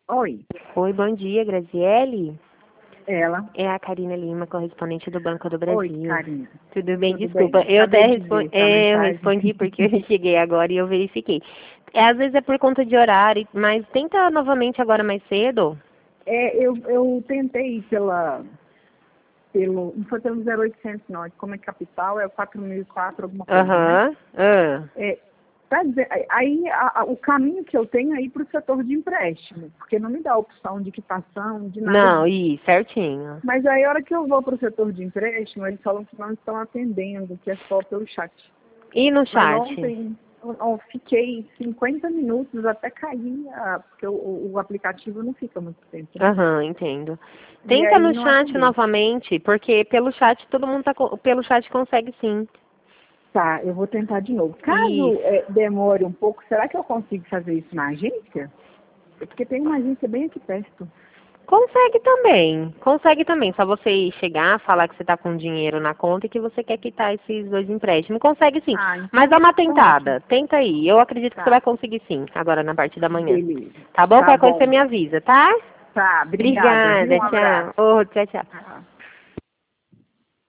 Oi, Oi, bom dia, Graziele. ela. É a Karina Lima, correspondente do Banco do Oi, Brasil. Karina. Tudo bem? Tudo bem? Desculpa. Eu Acabei até de ver sua eu mensagem. respondi porque eu cheguei agora e eu verifiquei. Às vezes é por conta de horário, mas tenta novamente agora mais cedo. Eu tentei não foi pelo 0800 não, como é capital, é o 4004 alguma coisa, né? Aham. É, pra dizer, aí o caminho que eu tenho é ir para o setor de empréstimo, porque não me dá opção de quitação, de nada Não, disso. certinho. Mas aí a hora que eu vou para o setor de empréstimo, eles falam que não estão atendendo, que é só pelo chat. E no Mas chat? ontem eu fiquei 50 minutos até cair, porque o aplicativo não fica muito tempo, né? Aham, entendo. E Tenta aí no não chat atendeu. novamente, porque pelo chat todo mundo pelo chat consegue sim. Tá, eu vou tentar de novo. Caso Isso. demore um pouco, será que eu consigo fazer isso na agência? Porque tem uma agência bem aqui perto. Consegue também, consegue também. Só você chegar, falar que você está com dinheiro na conta e que você quer quitar esses dois empréstimos. Consegue sim, Ah, mas dá então uma tá ótimo. tentada. Tenta aí. Eu acredito que você vai Tá, conseguir sim, agora na parte da manhã. beleza. Tá bom? Tá Qualquer coisa você bom. me avisa, tá? Tá, obrigada, viu? Obrigada, Um abraço. tchau. Oh, tchau, tchau.